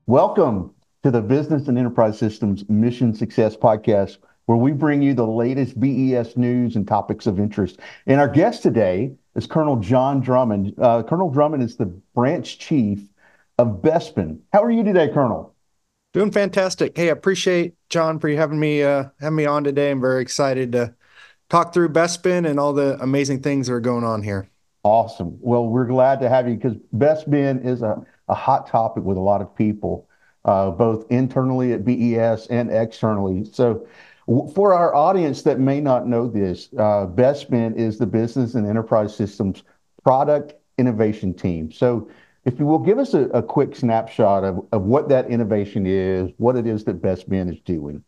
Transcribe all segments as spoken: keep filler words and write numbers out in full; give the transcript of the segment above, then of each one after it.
Welcome to the Business and Enterprise Systems Mission Success Podcast, where we bring you the latest B E S news and topics of interest. And our guest today is Colonel John Drummond. Uh, Colonel Drummond is the branch chief of Bespin. How are you today, Colonel? Doing fantastic. Hey, I appreciate John for you having me uh, having me on today. I'm very excited to talk through Bespin and all the amazing things that are going on here. Awesome. Well, we're glad to have you because Bespin is a, a hot topic with a lot of people, uh, both internally at B E S and externally. So, w- for our audience that may not know this, uh, Bespin is the Business and Enterprise Systems Product Innovation Team. So, if you will give us a, a quick snapshot of, of what that innovation is, what it is that Bespin is doing.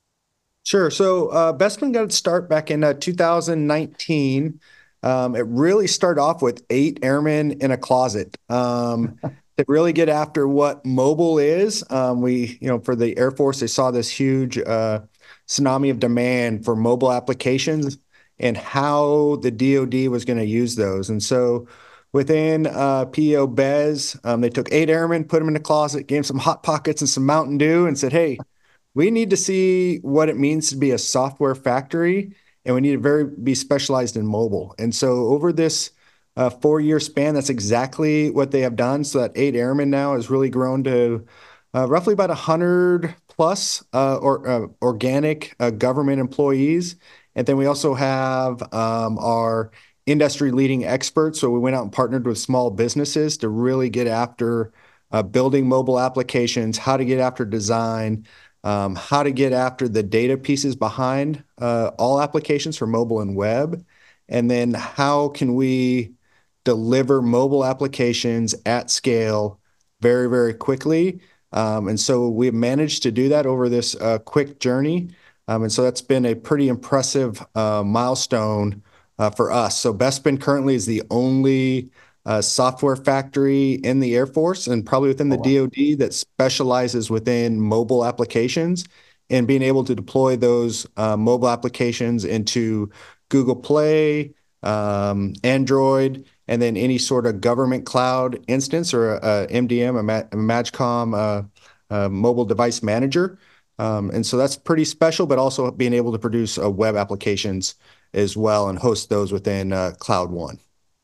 Sure. So uh, Bespin got its start back in uh, two thousand nineteen. Um, it really started off with eight airmen in a closet um, to really get after what mobile is. Um, we, you know, for the Air Force, they saw this huge uh, tsunami of demand for mobile applications and how the D O D was going to use those. And so within uh, P E O Bez, um, they took eight airmen, put them in a closet, gave them some Hot Pockets and some Mountain Dew, and said, "Hey, we need to see what it means to be a software factory, and we need to very be specialized in mobile." And so over this uh, four-year span, that's exactly what they have done. So that eight airmen now has really grown to uh, roughly about one hundred plus uh, or uh, organic uh, government employees. And then we also have um, our industry leading experts. So we went out and partnered with small businesses to really get after uh, building mobile applications, how to get after design, um, how to get after the data pieces behind uh, all applications for mobile and web, and then how can we deliver mobile applications at scale very, very quickly. Um, and so we've managed to do that over this uh, quick journey. Um, and so that's been a pretty impressive uh, milestone uh, for us. So Bespin currently is the only uh, software factory in the Air Force and probably within Oh, the wow. D O D that specializes within mobile applications and being able to deploy those uh, mobile applications into Google Play, um, Android, and then any sort of government cloud instance or a, M D M, a, Ma- a Magcom uh, uh, mobile device manager. Um, and so that's pretty special, but also being able to produce uh, web applications as well and host those within uh, Cloud One.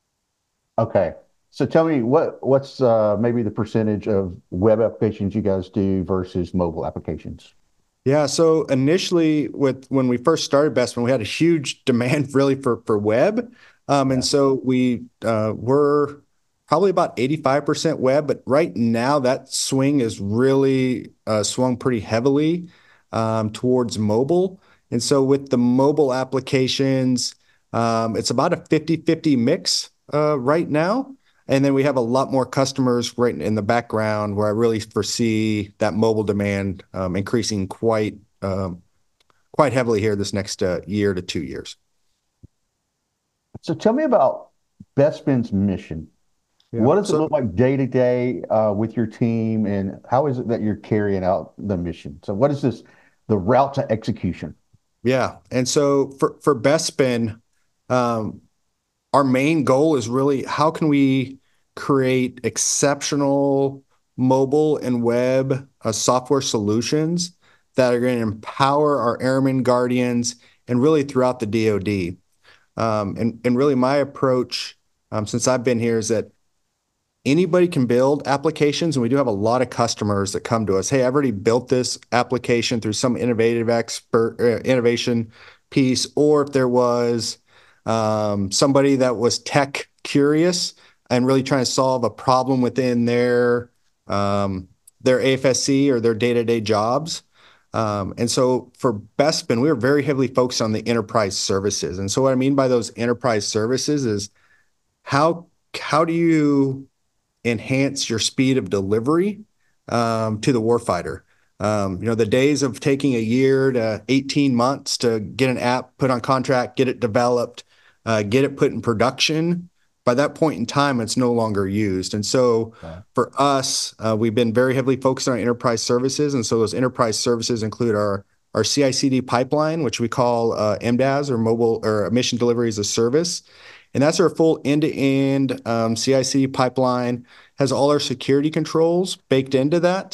Okay. So tell me what what's uh, maybe the percentage of web applications you guys do versus mobile applications? Yeah, so initially with when we first started Bestman, we had a huge demand really for for web. Um, and Yeah. so we uh, were probably about eighty-five percent web, but right now that swing is really uh, swung pretty heavily um, towards mobile. And so with the mobile applications, um, it's about a fifty fifty mix uh, right now. And then we have a lot more customers right in the background where I really foresee that mobile demand um, increasing quite um, quite heavily here this next uh, year to two years. So tell me about Bespin's mission. Yeah. What does it So look like day to day uh, with your team, and how is it that you're carrying out the mission? So what is this, the route to execution? yeah, and so for for Bespin, um, our main goal is really how can we create exceptional mobile and web uh, software solutions that are going to empower our airmen guardians and really throughout the D O D. Um, and, and really my approach um, since I've been here is that anybody can build applications. And we do have a lot of customers that come to us. Hey, I've already built this application through some innovative expert uh, innovation piece. Or if there was um, somebody that was tech curious and really trying to solve a problem within their um, their A F S C or their day-to-day jobs. Um, and so for Bespin, we were very heavily focused on the enterprise services. And so what I mean by those enterprise services is how how do you enhance your speed of delivery um, to the warfighter? Um, you know, the days of taking a year to eighteen months to get an app put on contract, get it developed, uh, get it put in production, by that point in time, it's no longer used. And so Uh, for us, uh, we've been very heavily focused on enterprise services. And so those enterprise services include our our C I C D pipeline, which we call uh, M D A S or mobile or mission delivery as a service. And that's our full end-to-end um, C I C D pipeline, has all our security controls baked into that.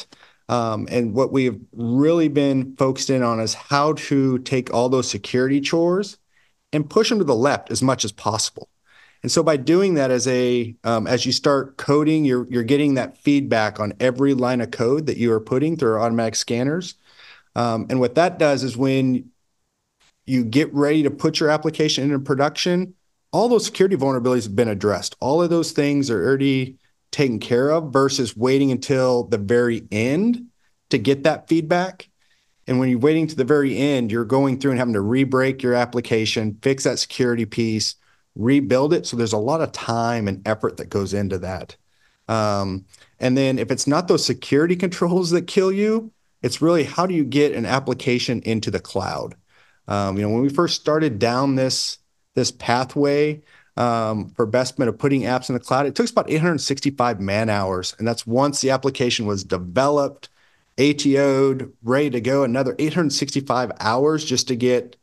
Um, and what we've really been focused in on is how to take all those security chores and push them to the left as much as possible. And so by doing that, as a um, as you start coding, you're you're getting that feedback on every line of code that you are putting through our automatic scanners. Um, and what that does is when you get ready to put your application into production, all those security vulnerabilities have been addressed. All of those things are already taken care of versus waiting until the very end to get that feedback. And when you're waiting to the very end, you're going through and having to re-break your application, fix that security piece, rebuild it. So there's a lot of time and effort that goes into that. Um, and then if it's not those security controls that kill you, it's really how do you get an application into the cloud? Um, you know, when we first started down this this pathway um, for Bestman of putting apps in the cloud, it took us about eight hundred sixty-five man hours, and that's once the application was developed, A T O'd, ready to go. Another eight hundred sixty-five hours just to get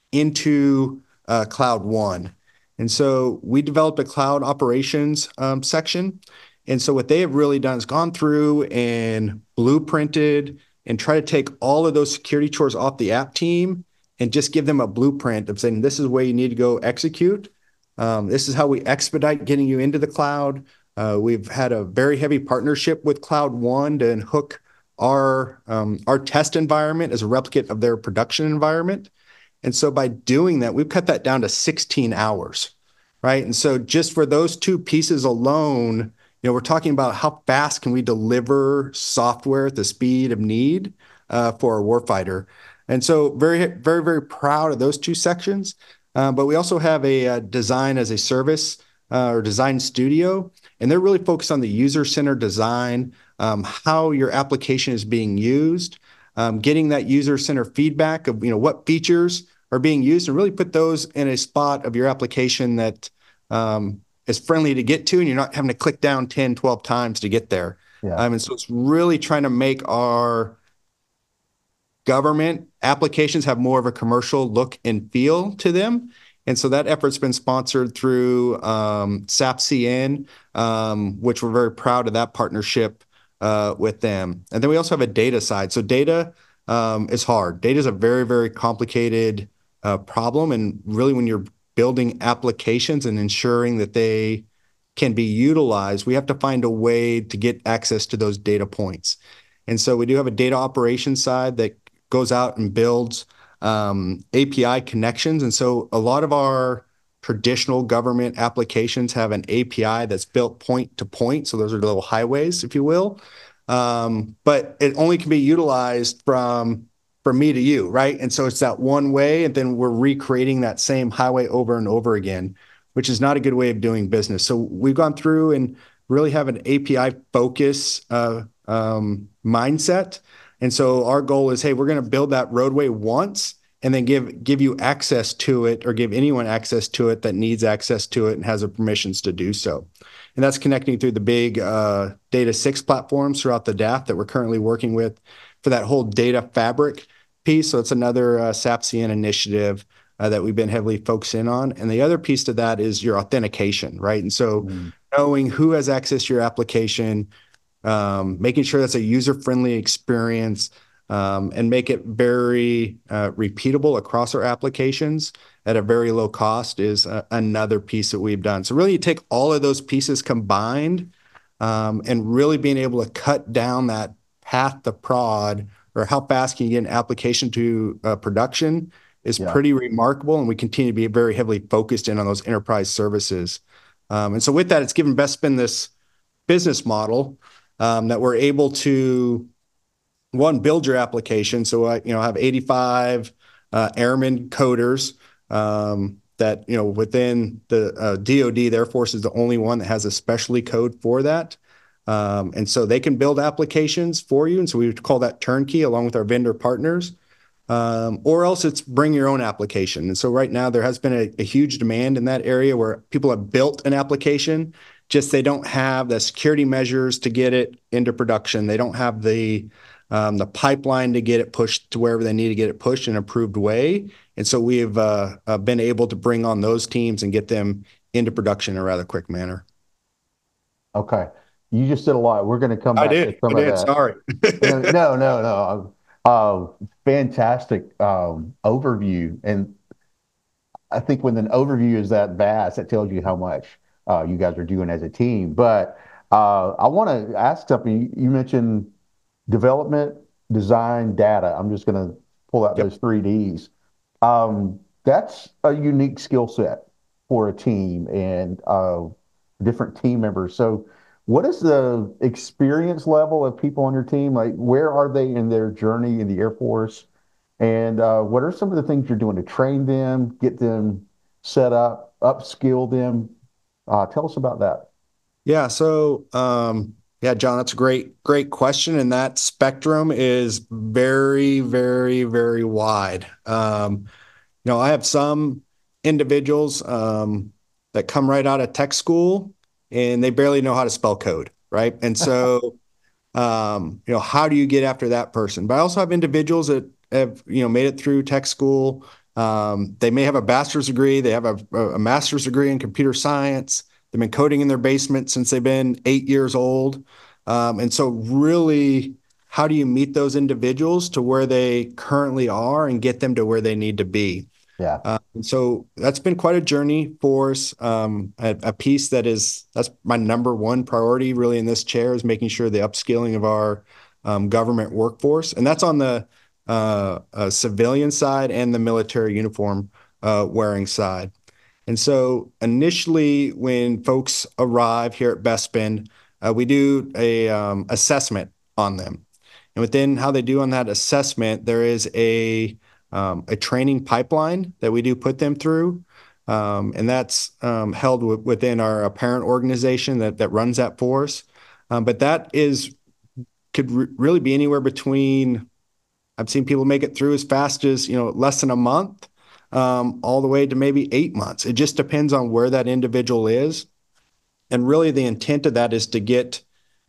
into uh, Cloud One. And so we developed a cloud operations um, section. And so what they have really done is gone through and blueprinted and try to take all of those security chores off the app team and just give them a blueprint of saying, this is where you need to go execute. Um, this is how we expedite getting you into the cloud. Uh, we've had a very heavy partnership with Cloud One to hook our um, our test environment as a replicate of their production environment. And so by doing that, we've cut that down to sixteen hours, right? And so just for those two pieces alone, you know, we're talking about how fast can we deliver software at the speed of need uh, for a warfighter. And so very, very, very proud of those two sections. Uh, but we also have a, a design as a service uh, or design studio, and they're really focused on the user-centered design, um, how your application is being used, um, getting that user-centered feedback of, you know, what features are being used, and really put those in a spot of your application that um, is friendly to get to, and you're not having to click down ten, twelve times to get there. Yeah. Um, and so it's really trying to make our government applications have more of a commercial look and feel to them. And so that effort's been sponsored through um, S A P C N, um, which we're very proud of that partnership uh, with them. And then we also have a data side. So data um, is hard. Data is a very, very complicated uh, problem. And really when you're building applications and ensuring that they can be utilized, we have to find a way to get access to those data points. And so we do have a data operations side that goes out and builds um, A P I connections. And so a lot of our traditional government applications have an A P I that's built point to point. So those are the little highways, if you will. Um, but it only can be utilized from from me to you, right? And so it's that one way, and then we're recreating that same highway over and over again, which is not a good way of doing business. So we've gone through and really have an A P I focus uh, um, mindset. And so our goal is, hey, we're going to build that roadway once and then give give you access to it, or give anyone access to it that needs access to it and has the permissions to do so. And that's connecting through the big uh, Data six platforms throughout the D A F that we're currently working with for that whole data fabric piece. So it's another uh, S A P C N initiative uh, that we've been heavily focusing on. And the other piece to that is your authentication, right? And so mm. knowing who has access to your application, Um, making sure that's a user-friendly experience, um, and make it very uh, repeatable across our applications at a very low cost is uh, another piece that we've done. So really you take all of those pieces combined um, and really being able to cut down that path to prod, or how fast can you get an application to uh, production, is yeah. pretty remarkable. And we continue to be very heavily focused in on those enterprise services. Um, and so with that, it's given Bestman this business model Um, that we're able to, one, build your application. So I, you know, have eighty-five uh, airmen coders um, that, you know, within the uh, D O D, the Air Force is the only one that has a specialty code for that. Um, and so they can build applications for you. And so we would call that turnkey along with our vendor partners. Um, or else it's bring your own application. And so right now there has been a, a huge demand in that area where people have built an application, just they don't have the security measures to get it into production. They don't have the um, the pipeline to get it pushed to wherever they need to get it pushed in an approved way. And so we've uh, uh, been able to bring on those teams and get them into production in a rather quick manner. Okay. You just said a lot. We're going to come I back to did. I some of did. that. Sorry. No, no, no, no. Uh, fantastic um, overview. And I think when an overview is that vast, it tells you how much uh, you guys are doing as a team. But uh, I want to ask something. You you mentioned development, design, data. I'm just going to pull out Yep. those three Ds. Um, that's a unique skill set for a team and uh, different team members. So, what is the experience level of people on your team? Like, where are they in their journey in the Air Force? And uh, what are some of the things you're doing to train them, get them set up, upskill them? Uh, tell us about that. Yeah. So, um, yeah, John, that's a great, great question. And that spectrum is very, very, very wide. Um, you know, I have some individuals um, that come right out of tech school and they barely know how to spell code, right? And so, um, you know, how do you get after that person? But I also have individuals that have, you know, made it through tech school. Um, they may have a bachelor's degree, they have a, a master's degree in computer science. They've been coding in their basement since they've been eight years old. Um, and so, really, how do you meet those individuals to where they currently are and get them to where they need to be? Yeah. Uh, and so that's been quite a journey for us. Um, a, a piece that is that's my number one priority really in this chair is making sure the upskilling of our um, government workforce, and that's on the uh, uh, civilian side and the military uniform uh, wearing side. And so initially, when folks arrive here at Bespin, uh, we do a um, assessment on them. And within how they do on that assessment, there is a um, a training pipeline that we do put them through, um, and that's um, held w- within our parent organization that that runs that for us. Um, but that is could re- really be anywhere between I've seen people make it through as fast as, you know, less than a month, um, all the way to maybe eight months. It just depends on where that individual is. And really, the intent of that is to get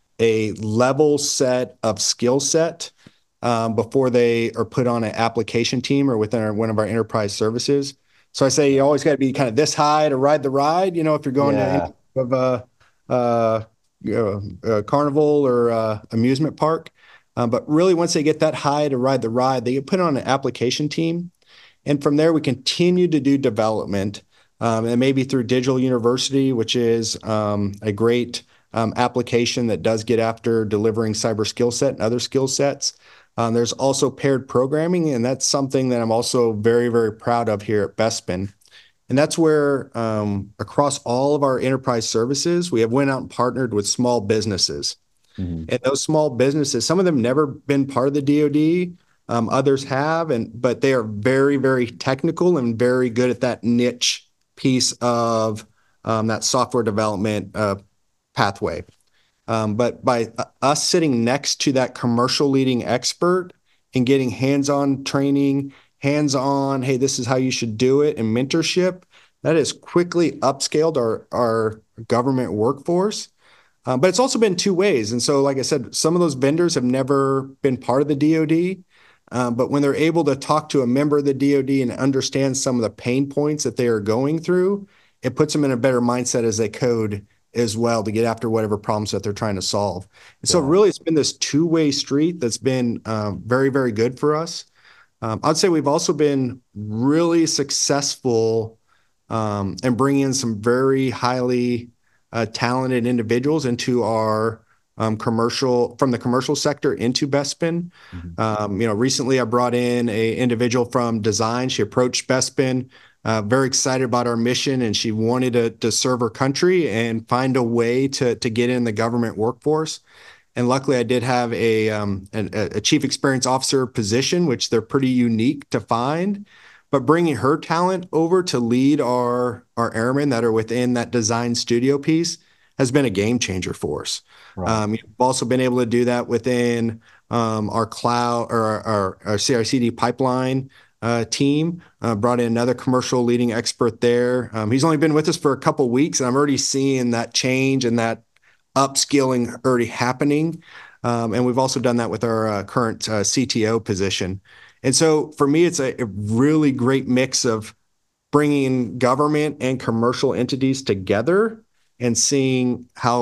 a level set of skill set um, before they are put on an application team or within our, one of our enterprise services. So I say you always got to be kind of this high to ride the ride. You know, if you're going to any Yeah. type of a, uh, you know, a carnival or uh amusement park. Um, but really, once they get that high to ride the ride, they get put on an application team. And from there, we continue to do development, um, and maybe through Digital University, which is um, a great um, application that does get after delivering cyber skill set and other skill sets. Um, there's also paired programming, and that's something that I'm also very, very proud of here at Bespin. And that's where um, across all of our enterprise services, we have went out and partnered with small businesses. Mhm. And those small businesses, some of them never been part of the D O D, um, others have, and but they are very, very technical and very good at that niche piece of um, that software development uh, pathway. Um, but by uh, us sitting next to that commercial leading expert and getting hands-on training, hands-on, hey, this is how you should do it, and mentorship, that has quickly upscaled our our government workforce. Um, but it's also been two ways. And so, like I said, some of those vendors have never been part of the D O D. Um, but when they're able to talk to a member of the D O D and understand some of the pain points that they are going through, it puts them in a better mindset as they code as well to get after whatever problems that they're trying to solve. And so, Yeah. really, it's been this two way street that's been um, very, very good for us. Um, I'd say we've also been really successful um, in bringing in some very highly uh, talented individuals into our um, commercial from the commercial sector into Bespin. Mhm. Um, you know, recently I brought in a individual from design. She approached Bespin, uh, very excited about our mission, and she wanted to, to serve her country and find a way to to get in the government workforce. And luckily, I did have a, um, an, a chief experience officer position, which they're pretty unique to find. But bringing her talent over to lead our our airmen that are within that design studio piece has been a game changer for us. Right. Um, we've also been able to do that within um, our cloud or our, our, our C I C D pipeline uh, team. Uh, brought in another commercial leading expert there. Um, he's only been with us for a couple weeks, and I'm already seeing that change and that upskilling already happening. Um, and we've also done that with our uh, current uh, C T O position. And so for me, it's a, a really great mix of bringing government and commercial entities together and seeing how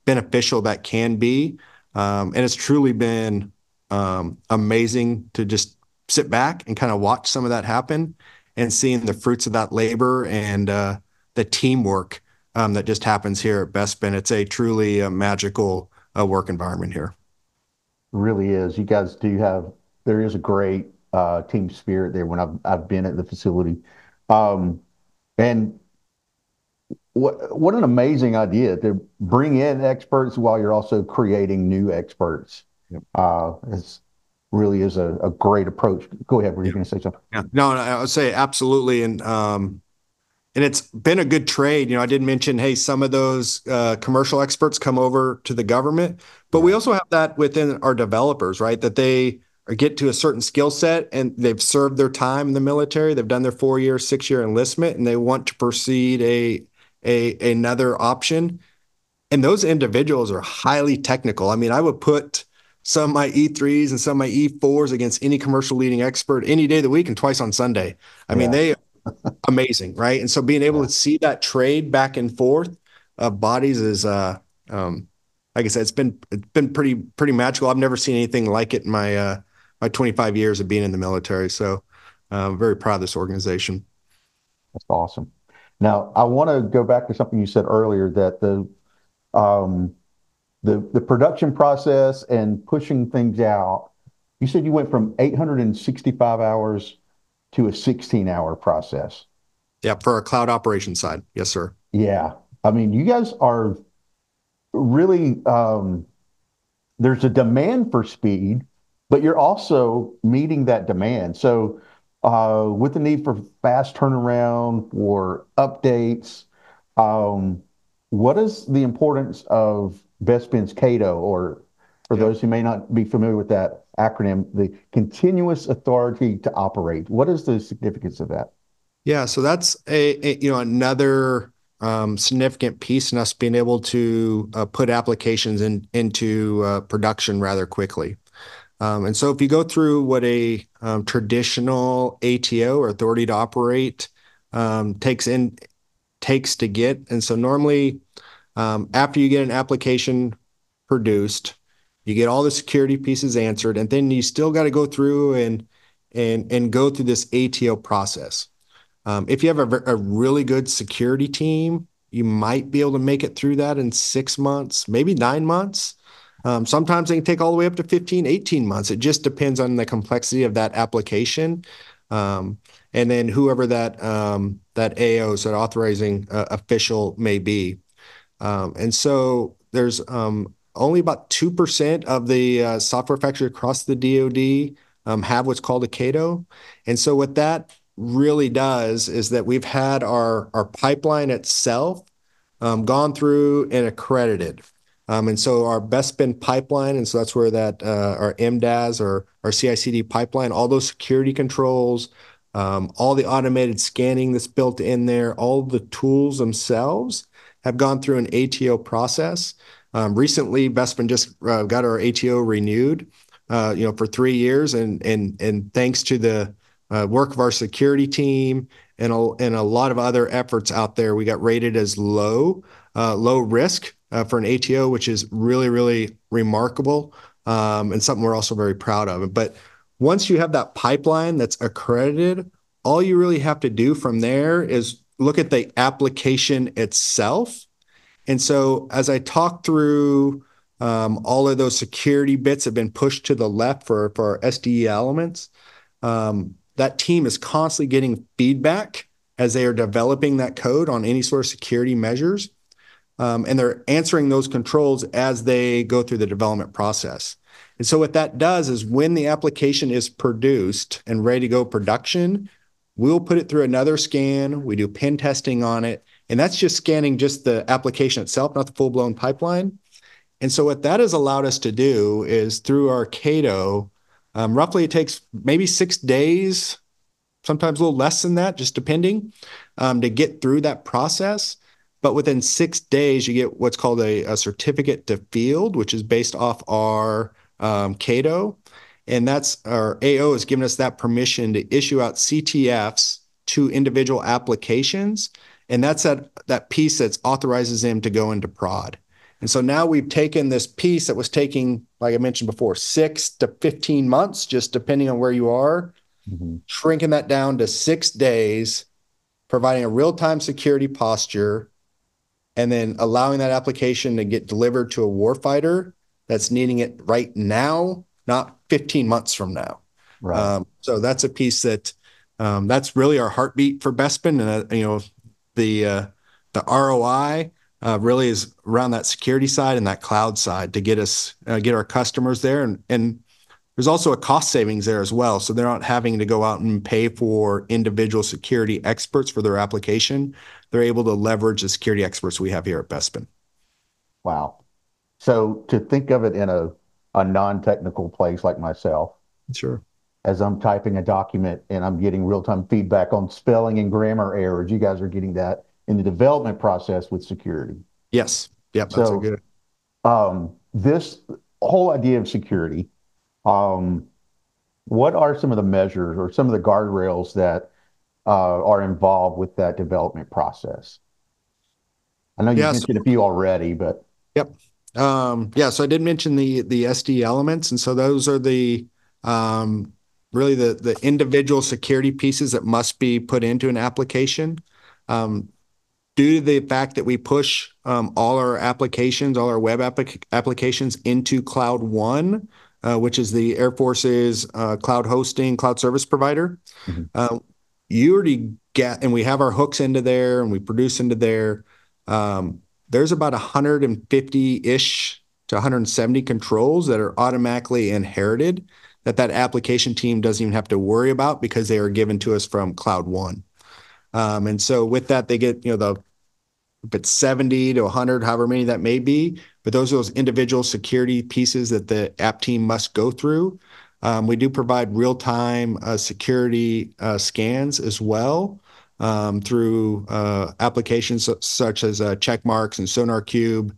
beneficial that can be. Um, and it's truly been um, amazing to just sit back and kind of watch some of that happen and seeing the fruits of that labor and uh, the teamwork um, that just happens here at Bespin. It's a truly uh, magical uh, work environment here. Really is. You guys do have, there is a great uh, team spirit there when I've, I've been at the facility. Um, and what, what an amazing idea to bring in experts while you're also creating new experts. Yep. Uh, it's really is a, a great approach. Go ahead. Were you Yeah. going to say something? Yeah. No, no, I would say absolutely. And, um, and it's been a good trade. You know, I did mention, hey, some of those uh, commercial experts come over to the government, but we also have that within our developers, right? That they are, get to a certain skill set and they've served their time in the military. They've done their four year, six year enlistment, and they want to proceed a, a another option. And those individuals are highly technical. I mean, I would put some of my E threes and some of my E fours against any commercial leading expert any day of the week and twice on Sunday. I Yeah. mean, they amazing, right? And so being able Yeah. to see that trade back and forth of bodies is, uh, um, like I said, it's been it's been pretty pretty magical. I've never seen anything like it in my uh, my twenty-five years of being in the military. So uh, I'm very proud of this organization. That's awesome. Now, I want to go back to something you said earlier that the um, the the production process and pushing things out. You said you went from eight hundred sixty-five hours to a sixteen hour process. Yeah, for our cloud operations side, yes, sir. Yeah. I mean, you guys are really, um, there's a demand for speed, but you're also meeting that demand. So, uh, with the need for fast turnaround, for updates, um, what is the importance of Bespin's CATO, or for Yeah. those who may not be familiar with that acronym, the continuous authority to operate? What is the significance of that? Yeah, so that's a, a you know another um, significant piece in us being able to uh, put applications in into uh, production rather quickly. Um, and so if you go through what a um, traditional A T O or authority to operate um, takes in takes to get, and so normally um, after you get an application produced, you get all the security pieces answered, and then you still got to go through and and and go through this A T O process. Um, if you have a, a really good security team, you might be able to make it through that in six months, maybe nine months. Um, sometimes they can take all the way up to fifteen, eighteen months. It just depends on the complexity of that application. Um, and then whoever that um, that A O, so that authorizing uh, official may be. Um, and so there's um, only about two percent of the uh, software factories across the D O D um, have what's called a CATO. And so what that really does is that we've had our, our pipeline itself um, gone through and accredited. Um, and so our Bespin pipeline, and so that's where that uh, our M D A S or our C I C D pipeline, all those security controls, um, all the automated scanning that's built in there, all the tools themselves have gone through an A T O process. Um, recently, Bespin just uh, got our A T O renewed, uh, you know, for three years, and and and thanks to the uh, work of our security team and a, and a lot of other efforts out there, we got rated as low, uh, low risk uh, for an A T O, which is really, really remarkable um, and something we're also very proud of. But once you have that pipeline that's accredited, all you really have to do from there is look at the application itself. And so as I talk through um, all of those security bits have been pushed to the left for, for our S D E elements, um, that team is constantly getting feedback as they are developing that code on any sort of security measures. Um, and they're answering those controls as they go through the development process. And so what that does is when the application is produced and ready to go production, we'll put it through another scan. We do pen testing on it. And that's just scanning just the application itself, not the full-blown pipeline. And so what that has allowed us to do is through our CATO, um, roughly it takes maybe six days, sometimes a little less than that, just depending, um, to get through that process. But within six days, you get what's called a, a certificate to field, which is based off our um, CATO. And that's our A O has given us that permission to issue out C T Fs to individual applications. And that's that, that piece that authorizes them to go into prod. And so now we've taken this piece that was taking, like I mentioned before, six to fifteen months, just depending on where you are, Mm-hmm. shrinking that down to six days, providing a real-time security posture, and then allowing that application to get delivered to a warfighter that's needing it right now, not fifteen months from now. Right. Um, so that's a piece that um, that's really our heartbeat for Bespin, and uh, you know the uh, the R O I uh, really is around that security side and that cloud side to get us uh, get our customers there, and and there's also a cost savings there as well. So they're not having to go out and pay for individual security experts for their application. They're able to leverage the security experts we have here at Bespin. Wow. So to think of it in a, a non-technical place like myself, Sure. as I'm typing a document and I'm getting real-time feedback on spelling and grammar errors, you guys are getting that in the development process with security. Yes. Yep. That's a So good. um, this whole idea of security, um, what are some of the measures or some of the guardrails that uh, are involved with that development process? I know you've Yeah. So, mentioned a few already, but yep. Um, yeah. So I did mention the the S D elements, and so those are the um, really the the individual security pieces that must be put into an application. Um, Due to the fact that we push um, all our applications, all our web applic- applications into Cloud One, uh, which is the Air Force's uh, cloud hosting, cloud service provider, Mhm. uh, you already get, and we have our hooks into there and we produce into there. Um, there's about one hundred fifty-ish to one hundred seventy controls that are automatically inherited that that application team doesn't even have to worry about because they are given to us from Cloud One. Um, and so with that, they get, you know, the if it's seventy to one hundred, however many that may be, but those are those individual security pieces that the app team must go through. Um, we do provide real-time uh, security uh, scans as well um, through uh, applications such as uh, Checkmarx and SonarQube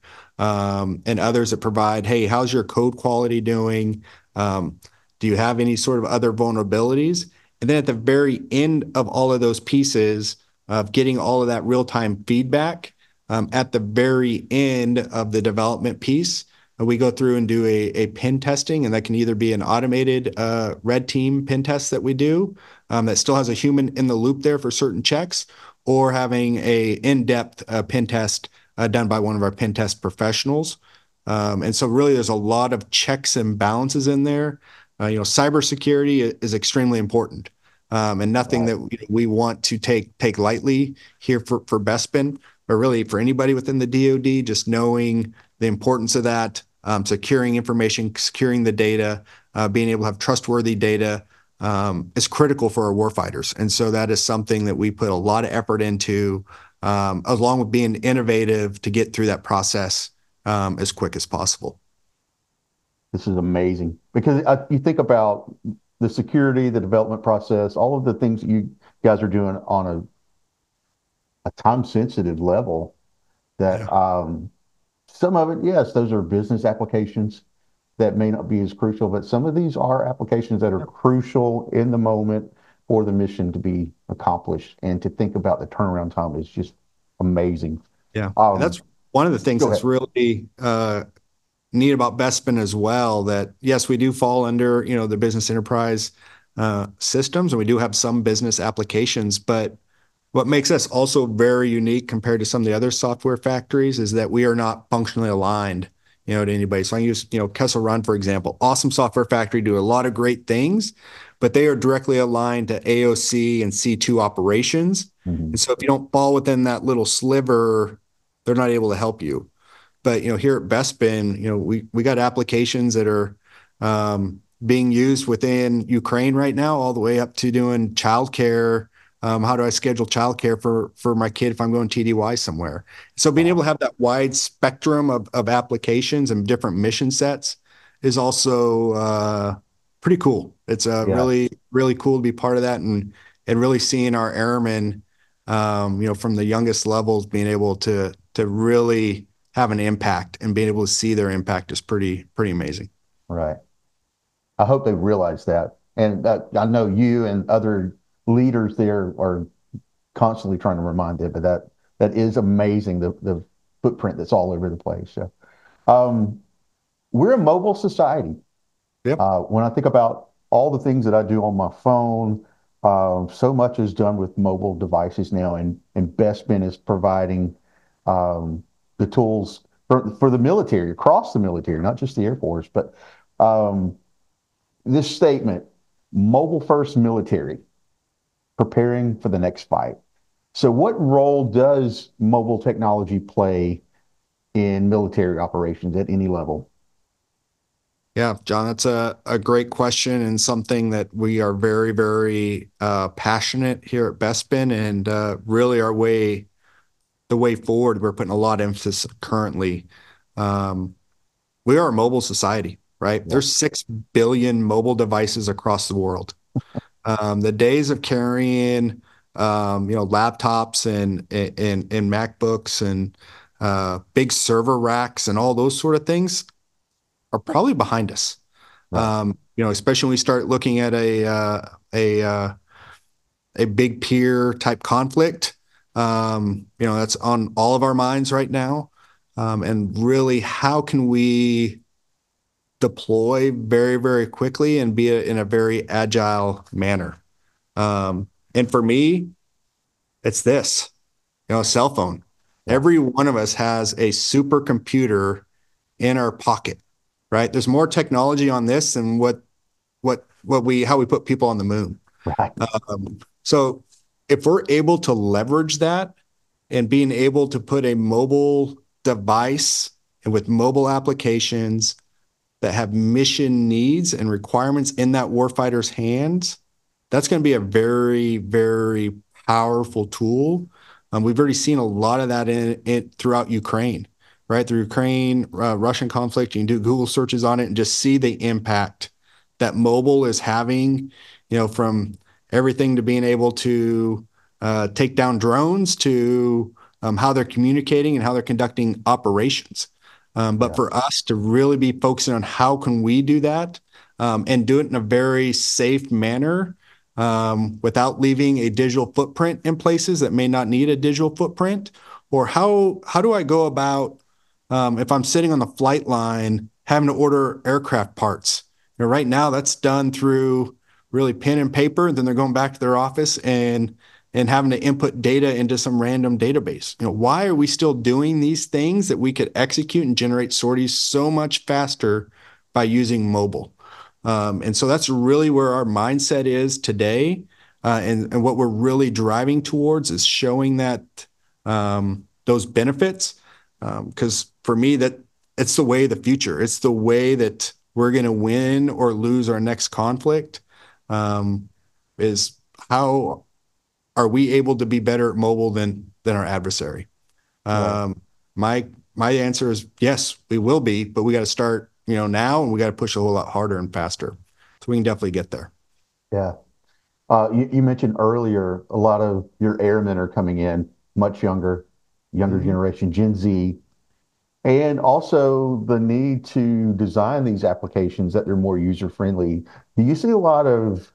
um, and others that provide, hey, how's your code quality doing? Um, do you have any sort of other vulnerabilities? And then at the very end of all of those pieces of getting all of that real-time feedback, um, at the very end of the development piece, uh, we go through and do a, a pen testing, and that can either be an automated uh, red team pen test that we do um, that still has a human in the loop there for certain checks, or having a in-depth uh, pen test uh, done by one of our pen test professionals. Um, and so really there's a lot of checks and balances in there. Uh, you know, cybersecurity is extremely important. Um, and nothing Right. that we want to take take lightly here for, for Bespin, but really for anybody within the D O D, just knowing the importance of that, um, securing information, securing the data, uh, being able to have trustworthy data um, is critical for our warfighters. And so that is something that we put a lot of effort into, um, along with being innovative to get through that process um, as quick as possible. This is amazing because uh, you think about the security, the development process, all of the things that you guys are doing on a, a time sensitive level that Yeah. um, some of it, yes, those are business applications that may not be as crucial, but some of these are applications that are crucial in the moment for the mission to be accomplished. And to think about the turnaround time is just amazing. Yeah. And Um, that's one of the things Go that's ahead. really uh, neat about Bespin as well, that yes, we do fall under, you know, the business enterprise uh, systems, and we do have some business applications, but what makes us also very unique compared to some of the other software factories is that we are not functionally aligned, you know, to anybody. So I use, you know, Kessel Run, for example, awesome software factory, do a lot of great things, but they are directly aligned to A O C and C two operations. Mhm. And so if you don't fall within that little sliver, they're not able to help you. But you know, here at Bespin, you know, we we got applications that are um, being used within Ukraine right now, all the way up to doing childcare. Um, how do I schedule childcare for for my kid if I'm going T D Y somewhere? So being able Wow. to have that wide spectrum of of applications and different mission sets is also uh, pretty cool. It's uh, Yeah. really really cool to be part of that, and and really seeing our airmen, um, you know, from the youngest levels being able to to really have an impact, and being able to see their impact is pretty pretty amazing. Right. I hope they realize that. And uh, I know you and other leaders there are constantly trying to remind them, but that that is amazing, the the footprint that's all over the place. So Um, we're a mobile society. Yep. Uh, when I think about all the things that I do on my phone, um, so much is done with mobile devices now, and and Bestman is providing um, the tools for for the military across the military, not just the Air Force, but um, this statement: "Mobile first military, preparing for the next fight." So, what role does mobile technology play in military operations at any level? Yeah, John, that's a, a great question and something that we are very, very uh, passionate here at Bespin, and uh, really our way, the way forward, we're putting a lot of emphasis currently. Um, we are a mobile society, right? Yeah, There's six billion mobile devices across the world. Um, the days of carrying, um, you know, laptops and and and MacBooks and uh, big server racks and all those sort of things are probably behind us. right. Um, you know, especially when we start looking at a uh, a uh, a big peer type conflict. Um, you know, that's on all of our minds right now. Um, and really, how can we deploy very, very quickly and be a, in a very agile manner? Um, and for me, it's this, you know, a cell phone. Yeah, Every one of us has a supercomputer in our pocket, right? There's more technology on this than what what what we how we put people on the moon. right. Um, so if we're able to leverage that and being able to put a mobile device and with mobile applications that have mission needs and requirements in that warfighter's hands, that's going to be a very, very powerful tool. Um, we've already seen a lot of that in it throughout Ukraine, right? The Ukraine uh, Russian conflict. You can do Google searches on it and just see the impact that mobile is having. You know, from everything to being able to uh, take down drones to um, how they're communicating and how they're conducting operations. Um, but Yeah, for us to really be focusing on how can we do that um, and do it in a very safe manner um, without leaving a digital footprint in places that may not need a digital footprint? Or how how do I go about um, if I'm sitting on the flight line having to order aircraft parts? You know, right now that's done through really pen and paper, and then they're going back to their office and and having to input data into some random database. You know, why are we still doing these things that we could execute and generate sorties so much faster by using mobile? Um, and so that's really where our mindset is today. Uh, and, and what we're really driving towards is showing that um, those benefits. Because um, for me, that it's the way of the future. It's the way that we're going to win or lose our next conflict. Um, is how are we able to be better at mobile than than our adversary? right. Um, my my answer is yes, we will be, but we got to start, you know, now, and we got to push a whole lot harder and faster. So we can definitely get there. Yeah. Uh, you, you mentioned earlier a lot of your airmen are coming in much younger, younger Mhm. generation, Gen Z, and also the need to design these applications that they're more user friendly. Do you see a lot of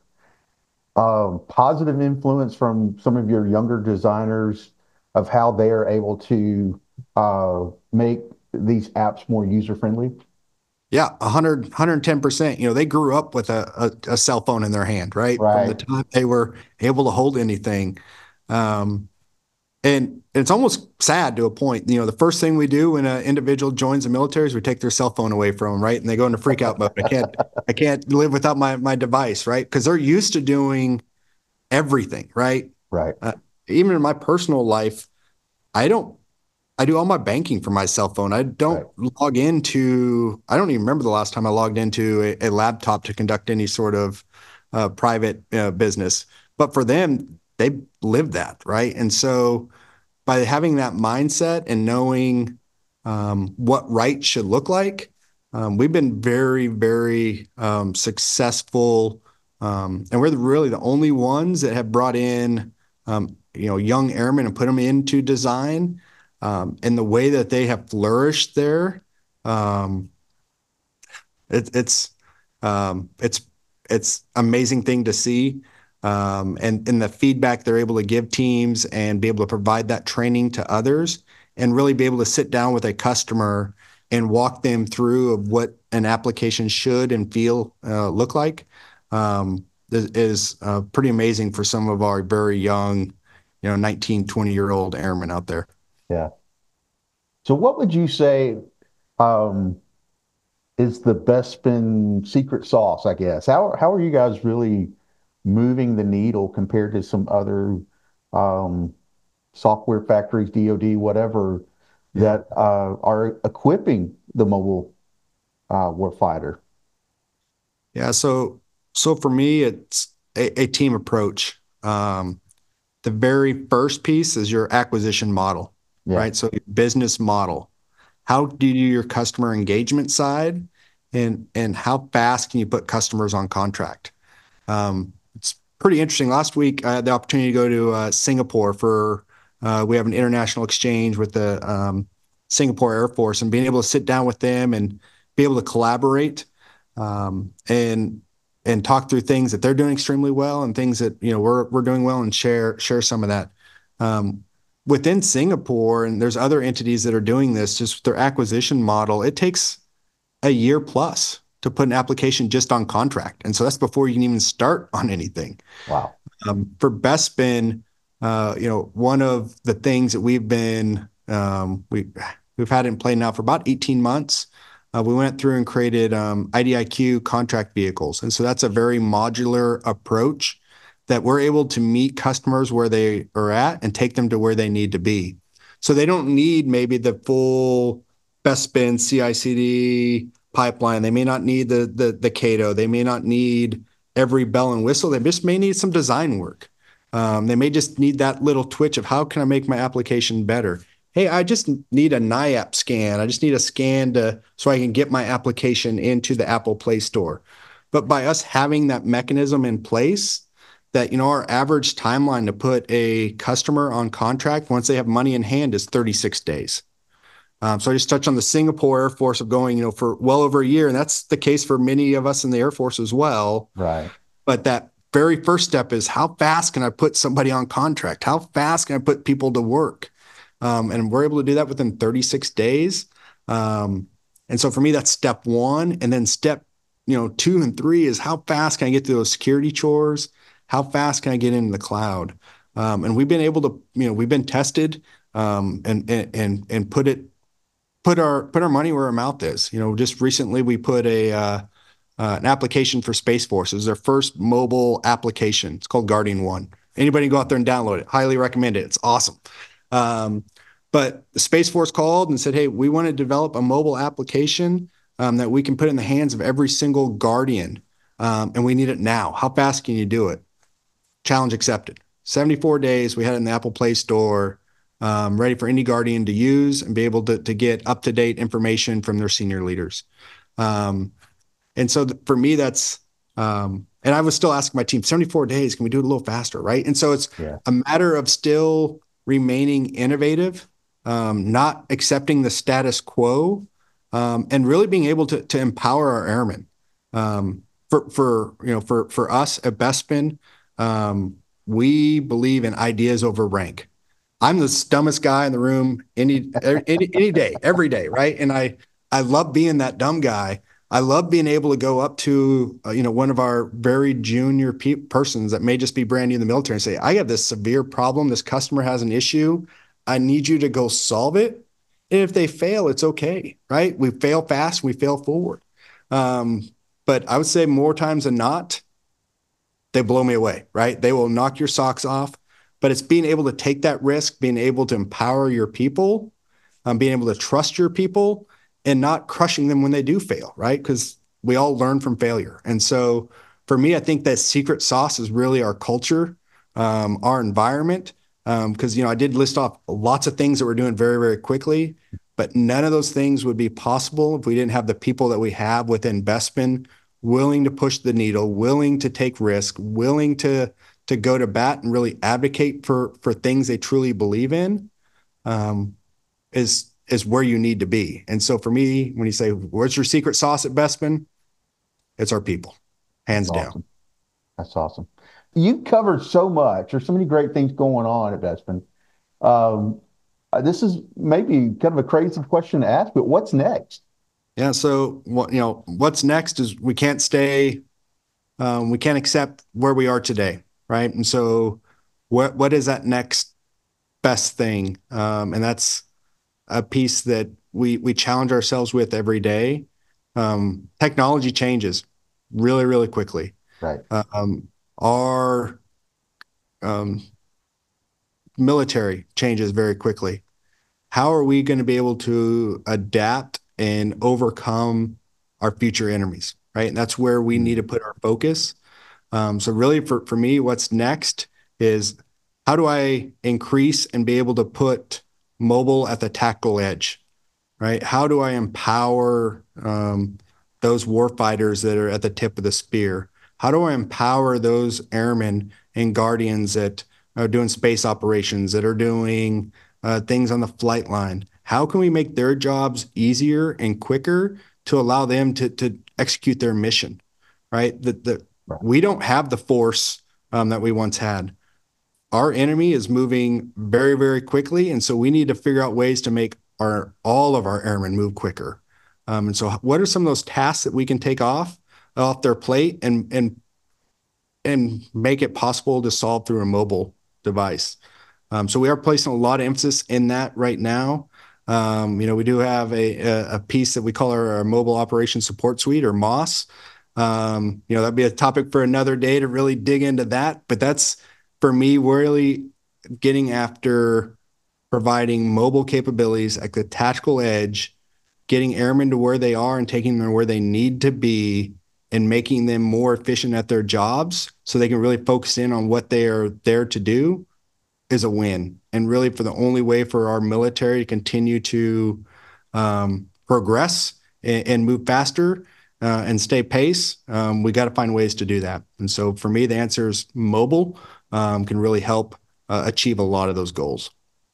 um, positive influence from some of your younger designers of how they are able to uh, make these apps more user friendly? Yeah, one hundred, one hundred ten percent. You know, they grew up with a, a, a cell phone in their hand, right? From the Right, time they were able to hold anything. Um, and it's almost sad to a point. You know, the first thing we do when an individual joins the military is we take their cell phone away from them, right? And they go into freak out mode. I can't, I can't live without my my device, right? Because they're used to doing everything, right? right, Uh, even in my personal life, I don't I do all my banking from my cell phone. I right. don't log into, I don't even remember the last time I logged into a, a laptop to conduct any sort of uh, private uh, business. But for them, they live that, right? And so by having that mindset and knowing um, what right should look like, um, we've been very, very um, successful. Um, and we're the, really the only ones that have brought in, um, you know, young airmen and put them into design. Um, and the way that they have flourished there, um, it, it's um, it's it's amazing thing to see, um, and and the feedback they're able to give teams and be able to provide that training to others, and really be able to sit down with a customer and walk them through of what an application should and feel uh, look like um, is, is uh, pretty amazing for some of our very young, you know, nineteen, twenty year old airmen out there. Yeah. So what would you say um, is the Bespin secret sauce, I guess? How how are you guys really moving the needle compared to some other um, software factories, D O D, whatever, Yeah. that uh, are equipping the mobile uh, warfighter? Yeah. So, so for me, it's a, a team approach. Um, the very first piece is your acquisition model, Yeah, right? So your business model. How do you do your customer engagement side, and and how fast can you put customers on contract? Um, it's pretty interesting. Last week, I had the opportunity to go to uh, Singapore for uh, we have an international exchange with the um, Singapore Air Force, and being able to sit down with them and be able to collaborate um, and and talk through things that they're doing extremely well and things that you know we're we're doing well, and share share some of that. Um, Within Singapore, and there's other entities that are doing this, just their acquisition model, it takes a year plus to put an application just on contract. And so that's before you can even start on anything. wow. Um, for Bespin, uh, you know, one of the things that we've been, um, we, we've had it in play now for about eighteen months. Uh, we went through and created um, I D I Q contract vehicles. And so that's a very modular approach that we're able to meet customers where they are at and take them to where they need to be. So they don't need maybe the full Bespin C I C D pipeline. They may not need the the the Cato. They may not need every bell and whistle. They just may need some design work. Um, they may just need that little twitch of how can I make my application better? Hey, I just need a NIAP scan. I just need a scan to so I can get my application into the Apple Play Store. But by us having that mechanism in place, that you know our average timeline to put a customer on contract once they have money in hand is thirty-six days. Um, so I just touched on the Singapore Air Force of going, you know, for well over a year, and that's the case for many of us in the Air Force as well. Right. But that very first step is how fast can I put somebody on contract? How fast can I put people to work? Um, and we're able to do that within thirty-six days. Um, and so for me, that's step one. And then step, you know, two and three is how fast can I get through those security chores? How fast can I get into the cloud? Um, and we've been able to, you know, we've been tested um, and and and put it put our put our money where our mouth is. You know, just recently we put a uh, uh, an application for Space Force. It was their first mobile application. It's called Guardian One. Anybody go out there and download it. Highly recommend it. It's awesome. Um, but the Space Force called and said, "Hey, we want to develop a mobile application um, that we can put in the hands of every single Guardian, um, and we need it now. How fast can you do it?" Challenge accepted. seventy-four days. We had it in the Apple Play Store, um, ready for any Guardian to use and be able to, to get up to date information from their senior leaders. Um, and so th- for me, that's, um, and I was still asking my team, seventy-four days, can we do it a little faster? Right. And so it's Yeah. a matter of still remaining innovative, um, not accepting the status quo, um, and really being able to, to empower our airmen. Um, for, for, you know, for, for us at Bespin, um, we believe in ideas over rank. I'm the dumbest guy in the room any, any, any day, every day. Right. And I, I love being that dumb guy. I love being able to go up to, uh, you know, one of our very junior pe- persons that may just be brand new in the military and say, I have this severe problem. This customer has an issue. I need you to go solve it. And if they fail, it's okay, right? We fail fast, we fail forward. Um, but I would say more times than not, they blow me away, right? They will knock your socks off. But it's being able to take that risk, being able to empower your people, um, being able to trust your people, and not crushing them when they do fail, right? Because we all learn from failure. And so for me, I think that secret sauce is really our culture, um, our environment. Because, um, you know, I did list off lots of things that we're doing very, very quickly, but none of those things would be possible if we didn't have the people that we have within Bespin willing to push the needle, willing to take risk, willing to to go to bat and really advocate for for things they truly believe in. Um, is is where you need to be. And so for me, when you say, where's your secret sauce at Bespin? It's our people, That's hands down. awesome. That's awesome. You covered so much. There's so many great things going on at Bespin. Um, uh, this is maybe kind of a crazy question to ask, but what's next? Yeah. So what, you know, what's next is we can't stay, um, we can't accept where we are today. Right. And so what, what is that next best thing? Um, and that's a piece that we, we challenge ourselves with every day. Um, technology changes really, really quickly. Right. Um, our, um, military changes very quickly. How are we going to be able to adapt and overcome our future enemies, right? And that's where we need to put our focus. Um, so really for, for me, what's next is how do I increase and be able to put mobile at the tactical edge, right? How do I empower um, those warfighters that are at the tip of the spear? How do I empower those airmen and guardians that are doing space operations, that are doing uh, things on the flight line? How can we make their jobs easier and quicker to allow them to, to execute their mission, right? That the, Right. we don't have the force um, that we once had. Our enemy is moving very, very quickly, and so we need to figure out ways to make our all of our airmen move quicker. Um, and so, what are some of those tasks that we can take off off their plate and and and make it possible to solve through a mobile device? Um, so we are placing a lot of emphasis in that right now. Um, you know, we do have a, a, a piece that we call our, our Mobile Operations Support Suite, or MOS. Um, you know, that'd be a topic for another day to really dig into that. But that's, for me, really getting after providing mobile capabilities at the tactical edge, getting airmen to where they are and taking them where they need to be, and making them more efficient at their jobs so they can really focus in on what they are there to do, is a win. And really, for the only way for our military to continue to um, progress and, and move faster uh, and stay pace, um, we got to find ways to do that. And so for me, the answer is mobile um, can really help uh, achieve a lot of those goals.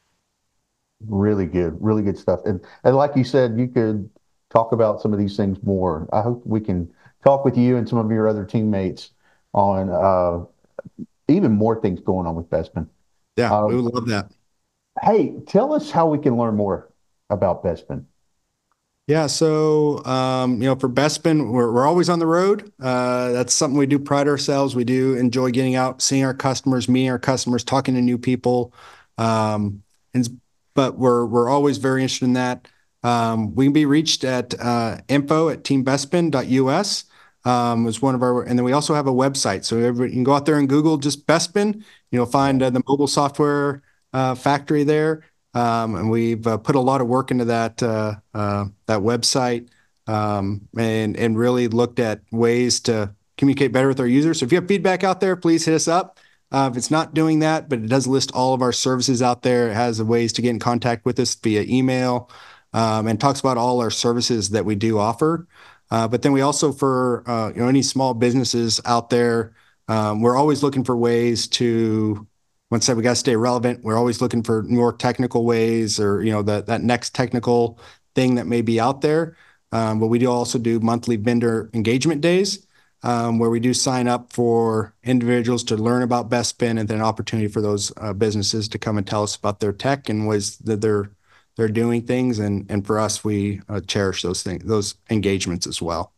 Really good, really good stuff. And and like you said, you could talk about some of these things more. I hope we can talk with you and some of your other teammates on uh, even more things going on with Bespin. Yeah, we Um, would love that. hey, tell us how we can learn more about Bespin. Yeah, so um, you know, for Bespin, we're we're always on the road. Uh, that's something we do pride ourselves. We do enjoy getting out, seeing our customers, meeting our customers, talking to new people. Um, and but we're we're always very interested in that. Um, we can be reached at uh, info at team bespin dot U S. Um, is one of our, and then we also have a website. So everybody, you can go out there and Google just Bespin. You'll find uh, the mobile software uh, factory there. Um, and we've uh, put a lot of work into that uh, uh, that website, um, and and really looked at ways to communicate better with our users. So if you have feedback out there, please hit us up. Uh, if it's not doing that, but it does list all of our services out there, it has ways to get in contact with us via email, um, and talks about all our services that we do offer. Uh, but then we also, for uh, you know, any small businesses out there, um, we're always looking for ways to, once said, we got to stay relevant. We're always looking for more technical ways, or you know, that that next technical thing that may be out there. Um, but we do also do monthly vendor engagement days, um, where we do sign up for individuals to learn about Bespin, and then an opportunity for those uh, businesses to come and tell us about their tech and ways that they're they're doing things. And and for us, we uh, cherish those things, those engagements as well.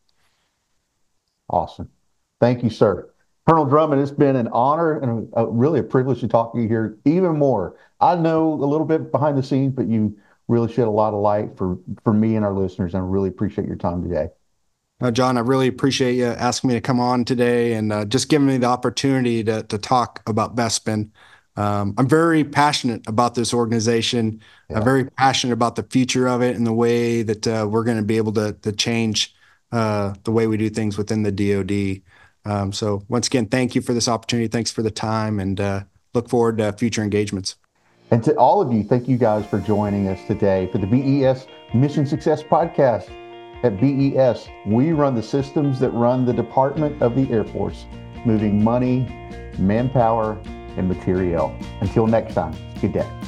Awesome. Thank you, sir. Colonel Drummond, it's been an honor and a, a, really a privilege to talk to you here even more. I know a little bit behind the scenes, but you really shed a lot of light for, for me and our listeners, and I really appreciate your time today. Uh, John, I really appreciate you asking me to come on today, and uh, just giving me the opportunity to, to talk about Bespin. Um, I'm very passionate about this organization. Yeah. I'm very passionate about the future of it and the way that uh, we're going to be able to, to change uh, the way we do things within the D O D. Um, so once again, thank you for this opportunity. Thanks for the time, and uh, look forward to future engagements. And to all of you, thank you guys for joining us today for the B E S Mission Success Podcast. At B E S, we run the systems that run the Department of the Air Force, moving money, manpower, and materiel. Until next time, good day.